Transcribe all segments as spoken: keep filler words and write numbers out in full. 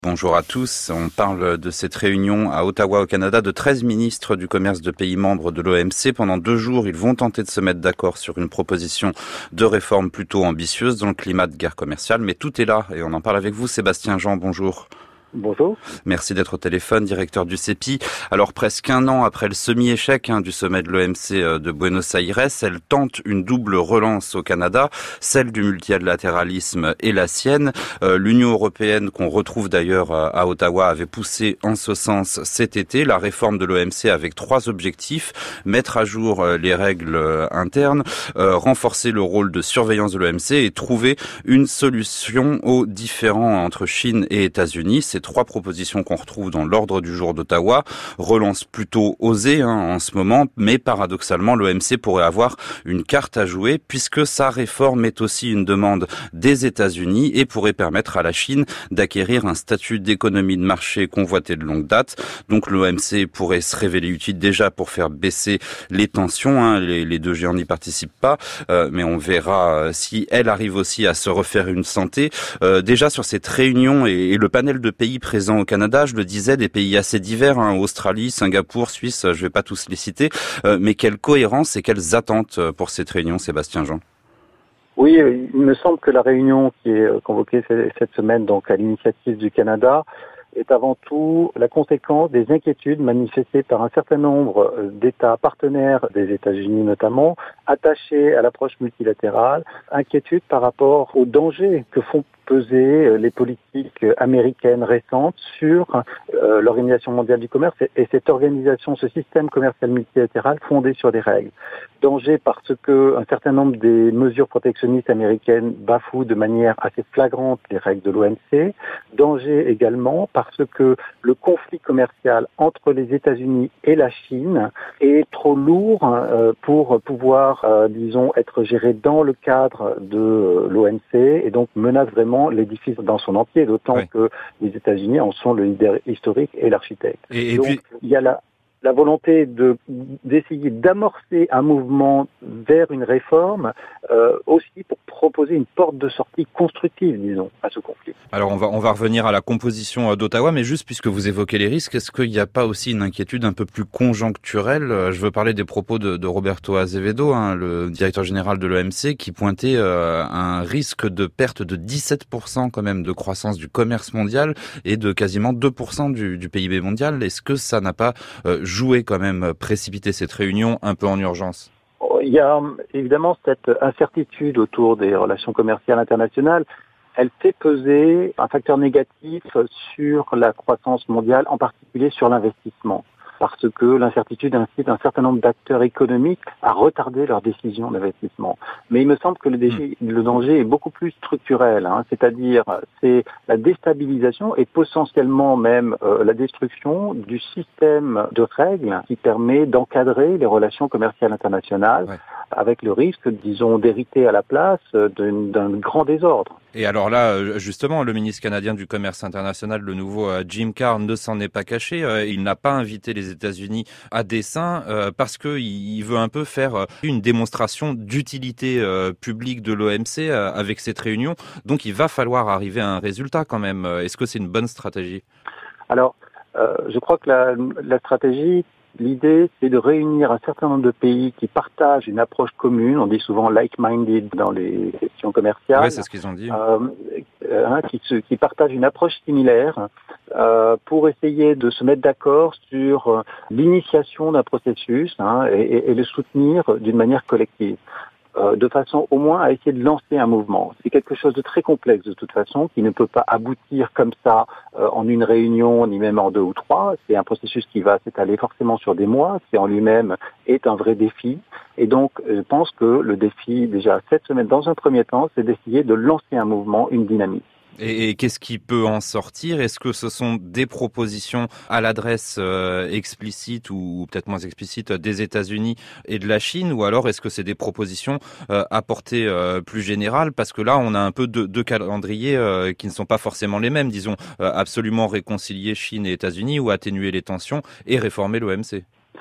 Bonjour à tous. On parle de cette réunion à Ottawa au Canada de treize ministres du commerce de pays membres de l'O M C. Pendant deux jours, ils vont tenter de se mettre d'accord sur une proposition de réforme plutôt ambitieuse dans le climat de guerre commerciale. Mais tout est là et on en parle avec vous. Sébastien Jean, bonjour. Bonjour. Merci d'être au téléphone, directeur du C E P I. Alors presque un an après le semi-échec hein, du sommet de l'O M C de Buenos Aires, elle tente une double relance au Canada, celle du multilatéralisme et la sienne. Euh, L'Union européenne, qu'on retrouve d'ailleurs à Ottawa, avait poussé en ce sens cet été la réforme de l'O M C avec trois objectifs: mettre à jour les règles internes, euh, renforcer le rôle de surveillance de l'O M C et trouver une solution aux différends entre Chine et États-Unis. C'est trois propositions qu'on retrouve dans l'ordre du jour d'Ottawa. Relance plutôt osée hein, en ce moment, mais paradoxalement, l'O M C pourrait avoir une carte à jouer puisque sa réforme est aussi une demande des États-Unis et pourrait permettre à la Chine d'acquérir un statut d'économie de marché convoité de longue date. Donc l'O M C pourrait se révéler utile déjà pour faire baisser les tensions. Hein. Les, les deux géants n'y participent pas, euh, mais on verra si elle arrive aussi à se refaire une santé. Euh, déjà sur cette réunion et, et le panel de pays présents au Canada, je le disais, des pays assez divers, hein, Australie, Singapour, Suisse, je ne vais pas tous les citer, euh, mais quelle cohérence et quelles attentes pour cette réunion, Sébastien Jean? Oui, il me semble que la réunion qui est convoquée cette semaine, donc à l'initiative du Canada, est avant tout la conséquence des inquiétudes manifestées par un certain nombre d'États partenaires des États-Unis notamment, attachés à l'approche multilatérale, inquiétudes par rapport aux dangers que font peser les politiques américaines récentes sur euh, l'Organisation mondiale du commerce et, et cette organisation, ce système commercial multilatéral fondé sur des règles. Danger parce que un certain nombre des mesures protectionnistes américaines bafouent de manière assez flagrante les règles de l'O M C. Danger également parce que le conflit commercial entre les États-Unis et la Chine est trop lourd euh, pour pouvoir, euh, disons, être géré dans le cadre de l'O M C et donc menace vraiment l'édifice dans son entier, d'autant oui. que les États-Unis en sont le leader historique et l'architecte. Et, et donc, puis... il y a la, la volonté de d'essayer d'amorcer un mouvement vers une réforme, euh, aussi pour proposer une porte de sortie constructive, disons, à ce conflit. Alors on va on va revenir à la composition d'Ottawa, mais juste puisque vous évoquez les risques, est-ce qu'il n'y a pas aussi une inquiétude un peu plus conjoncturelle? Je veux parler des propos de, de Roberto Azevedo, hein, le directeur général de l'O M C, qui pointait euh, un risque de perte de dix-sept pour cent quand même de croissance du commerce mondial et de quasiment deux pour cent du, du P I B mondial. Est-ce que ça n'a pas euh, joué quand même, précipiter cette réunion un peu en urgence? Il y a évidemment cette incertitude autour des relations commerciales internationales. Elle fait peser un facteur négatif sur la croissance mondiale, en particulier sur l'investissement, parce que l'incertitude incite un certain nombre d'acteurs économiques à retarder leurs décisions d'investissement. Mais il me semble que le, défi, le danger est beaucoup plus structurel, hein, c'est-à-dire c'est la déstabilisation et potentiellement même euh, la destruction du système de règles qui permet d'encadrer les relations commerciales internationales, ouais. avec le risque, disons, d'hériter à la place d'un grand désordre. Et alors là, justement, le ministre canadien du commerce international, le nouveau Jim Carr, ne s'en est pas caché. Il n'a pas invité les États-Unis à dessein parce qu'il veut un peu faire une démonstration d'utilité publique de l'O M C avec cette réunion. Donc il va falloir arriver à un résultat quand même. Est-ce que c'est une bonne stratégie? Alors, euh, je crois que la, la stratégie... L'idée, c'est de réunir un certain nombre de pays qui partagent une approche commune. On dit souvent like-minded dans les questions commerciales. Oui, c'est ce qu'ils ont dit. Euh, hein, qui, se, qui partagent une approche similaire euh, pour essayer de se mettre d'accord sur euh, l'initiation d'un processus hein, et, et, et le soutenir d'une manière collective. Euh, de façon au moins à essayer de lancer un mouvement. C'est quelque chose de très complexe de toute façon, qui ne peut pas aboutir comme ça euh, en une réunion, ni même en deux ou trois. C'est un processus qui va s'étaler forcément sur des mois, qui en lui-même est un vrai défi. Et donc, je pense que le défi, déjà cette semaine, dans un premier temps, c'est d'essayer de lancer un mouvement, une dynamique. Et, et qu'est-ce qui peut en sortir? Est-ce que ce sont des propositions à l'adresse euh, explicite ou, ou peut-être moins explicite des États-Unis et de la Chine, ou alors est-ce que c'est des propositions euh, à portée euh, plus générale? Parce que là, on a un peu deux, deux calendriers euh, qui ne sont pas forcément les mêmes, disons, euh, absolument réconcilier Chine et États-Unis ou atténuer les tensions et réformer l'O M C.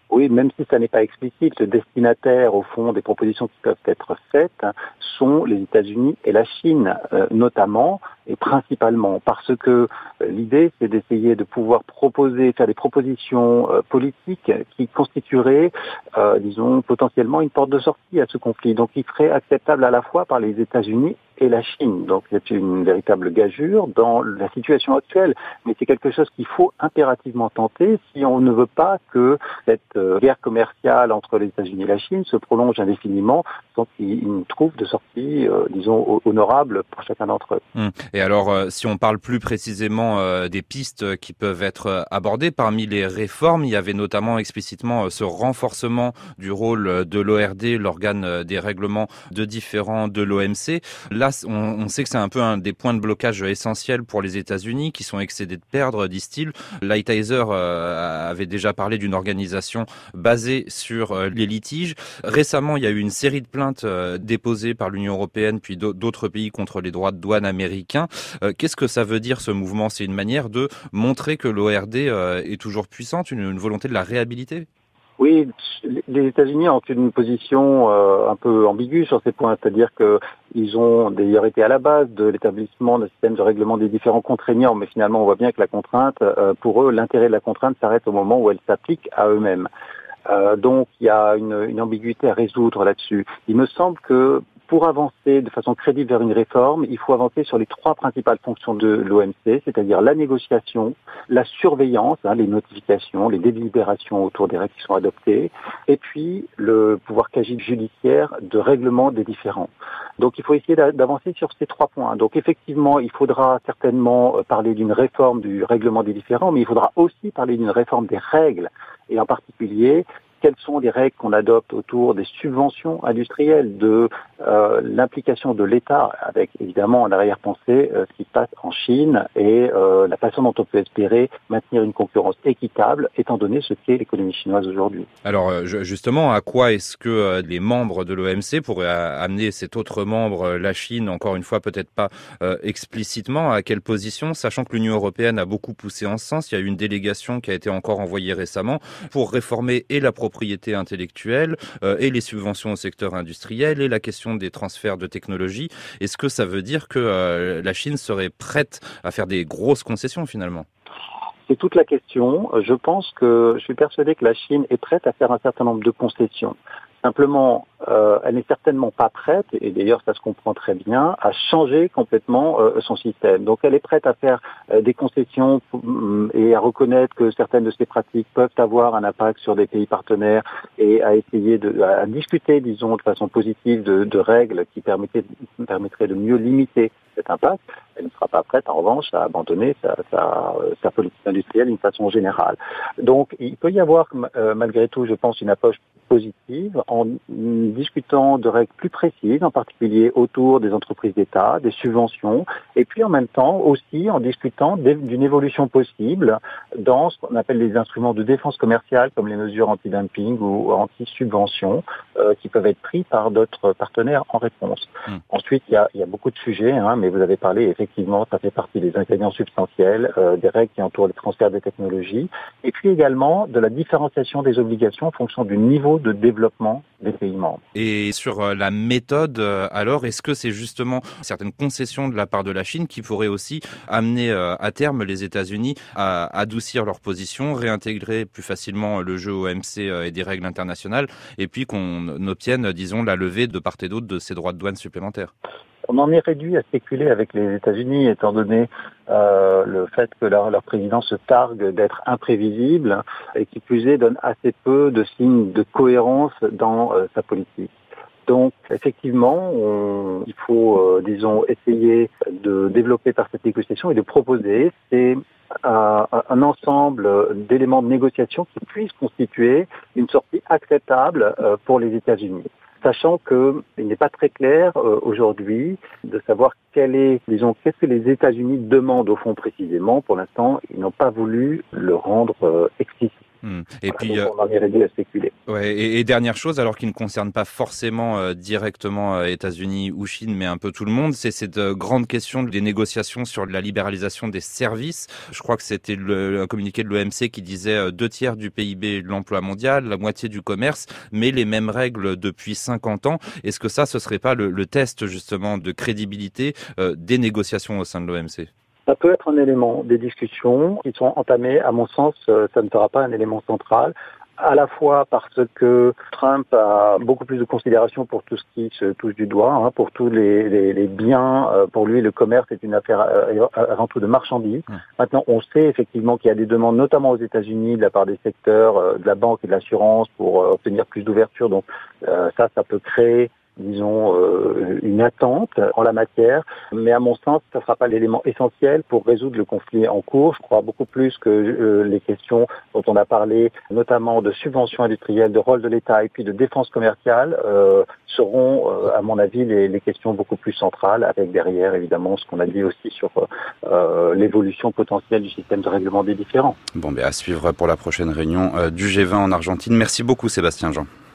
Oui, même si ça n'est pas explicite, le destinataire, au fond, des propositions qui peuvent être faites sont les États-Unis et la Chine, euh, notamment et principalement, parce que euh, l'idée, c'est d'essayer de pouvoir proposer, faire des propositions euh, politiques qui constitueraient, euh, disons, potentiellement une porte de sortie à ce conflit, donc qui serait acceptable à la fois par les États-Unis et la Chine. Donc c'est une véritable gageure dans la situation actuelle, mais c'est quelque chose qu'il faut impérativement tenter si on ne veut pas que cette euh, guerre commerciale entre les États-Unis et la Chine se prolonge indéfiniment sans qu'ils trouvent de sortie, euh, disons, honorable pour chacun d'entre eux. Hum. Et alors, euh, si on parle plus précisément euh, des pistes qui peuvent être euh, abordées, parmi les réformes, il y avait notamment explicitement euh, ce renforcement du rôle de l'O R D, l'organe euh, des règlements de différends de l'O M C. Là, on, on sait que c'est un peu un des points de blocage essentiels pour les États-Unis qui sont excédés de perdre, disent-ils. Lighthizer euh, avait déjà parlé d'une organisation basée sur euh, les litiges. Récemment, il y a eu une série de plaintes euh, déposées par l'Union européenne puis d'autres pays contre les droits de douane américains. Euh, qu'est-ce que ça veut dire ce mouvement? C'est une manière de montrer que l'O R D euh, est toujours puissante, une, une volonté de la réhabiliter? Oui, les États-Unis ont une position euh, un peu ambiguë sur ces points, c'est-à-dire qu'ils ont d'ailleurs été à la base de l'établissement d'un système de règlement des différends contraignants, mais finalement on voit bien que la contrainte, euh, pour eux, l'intérêt de la contrainte s'arrête au moment où elle s'applique à eux-mêmes. Euh, donc il y a une, une ambiguïté à résoudre là-dessus. Il me semble que pour avancer de façon crédible vers une réforme, il faut avancer sur les trois principales fonctions de l'O M C, c'est-à-dire la négociation, la surveillance, hein, les notifications, les délibérations autour des règles qui sont adoptées, et puis le pouvoir quasi judiciaire de règlement des différends. Donc il faut essayer d'avancer sur ces trois points. Donc effectivement, il faudra certainement parler d'une réforme du règlement des différends, mais il faudra aussi parler d'une réforme des règles, et en particulier quelles sont les règles qu'on adopte autour des subventions industrielles, de euh, l'implication de l'État, avec évidemment en arrière-pensée euh, ce qui se passe en Chine et euh, la façon dont on peut espérer maintenir une concurrence équitable, étant donné ce qu'est l'économie chinoise aujourd'hui. Alors justement, à quoi est-ce que les membres de l'O M C pourraient amener cet autre membre, la Chine, encore une fois peut-être pas euh, explicitement, à quelle position, sachant que l'Union européenne a beaucoup poussé en ce sens. Il y a eu une délégation qui a été encore envoyée récemment pour réformer et la propriété intellectuelle euh, et les subventions au secteur industriel et la question des transferts de technologie. Est-ce que ça veut dire que euh, la Chine serait prête à faire des grosses concessions finalement? C'est toute la question. Je pense que, je suis persuadé que la Chine est prête à faire un certain nombre de concessions. Simplement, euh, elle n'est certainement pas prête, et d'ailleurs ça se comprend très bien, à changer complètement euh, son système. Donc elle est prête à faire euh, des concessions et à reconnaître que certaines de ces pratiques peuvent avoir un impact sur des pays partenaires et à essayer de à discuter, disons, de façon positive de, de règles qui permettraient, permettraient de mieux limiter cet impact. Elle ne sera pas prête, en revanche, à abandonner sa, sa, sa politique industrielle d'une façon générale. Donc, il peut y avoir, euh, malgré tout, je pense, une approche positive en discutant de règles plus précises, en particulier autour des entreprises d'État, des subventions, et puis en même temps aussi en discutant d'une évolution possible dans ce qu'on appelle les instruments de défense commerciale, comme les mesures anti-dumping ou anti-subvention, euh, qui peuvent être pris par d'autres partenaires en réponse. Mmh. Ensuite, il y a, il y a beaucoup de sujets, hein, mais vous avez parlé, effectivement, ça fait partie des ingrédients substantiels, euh, des règles qui entourent le transfert des technologies, et puis également de la différenciation des obligations en fonction du niveau de développement des pays membres. Et sur la méthode, alors, est-ce que c'est justement certaines concessions de la part de la Chine qui pourraient aussi amener à terme les États-Unis à adoucir leur position, réintégrer plus facilement le jeu O M C et des règles internationales, et puis qu'on obtienne, disons, la levée de part et d'autre de ces droits de douane supplémentaires? On en est réduit à spéculer avec les États-Unis, étant donné euh, le fait que leur, leur président se targue d'être imprévisible et qui plus est donne assez peu de signes de cohérence dans euh, sa politique. Donc effectivement, on, il faut, euh, disons, essayer de développer par cette négociation et de proposer c'est un, un ensemble d'éléments de négociation qui puissent constituer une sortie acceptable euh, pour les États-Unis. Sachant qu'il n'est pas très clair euh, aujourd'hui de savoir quel est, disons, qu'est-ce que les États-Unis demandent au fond précisément. Pour l'instant, ils n'ont pas voulu le rendre euh, explicite. Mmh. Et puis, donc, on en est réduit à spéculer. Ouais, et, et dernière chose, alors qui ne concerne pas forcément euh, directement euh, États-Unis ou Chine, mais un peu tout le monde, c'est cette euh, grande question des négociations sur la libéralisation des services. Je crois que c'était le, un communiqué de l'O M C qui disait euh, deux tiers du P I B de l'emploi mondial, la moitié du commerce, mais les mêmes règles depuis cinquante ans. Est-ce que ça, ce serait pas le, le test justement de crédibilité euh, des négociations au sein de l'O M C ? Ça peut être un élément des discussions qui sont entamées. À mon sens, ça ne sera pas un élément central, à la fois parce que Trump a beaucoup plus de considération pour tout ce qui se touche du doigt, hein, pour tous les, les, les biens. Pour lui, le commerce est une affaire avant tout de marchandises. Mmh. Maintenant, on sait effectivement qu'il y a des demandes, notamment aux États-Unis, de la part des secteurs de la banque et de l'assurance pour obtenir plus d'ouverture. Donc ça, ça peut créer disons, euh, une attente en la matière, mais à mon sens, ça ne sera pas l'élément essentiel pour résoudre le conflit en cours. Je crois beaucoup plus que euh, les questions dont on a parlé, notamment de subventions industrielles, de rôle de l'État et puis de défense commerciale, euh, seront, euh, à mon avis, les, les questions beaucoup plus centrales, avec derrière, évidemment, ce qu'on a dit aussi sur euh, l'évolution potentielle du système de règlement des différends. Bon, ben à suivre pour la prochaine réunion euh, du G vingt en Argentine. Merci beaucoup, Sébastien Jean.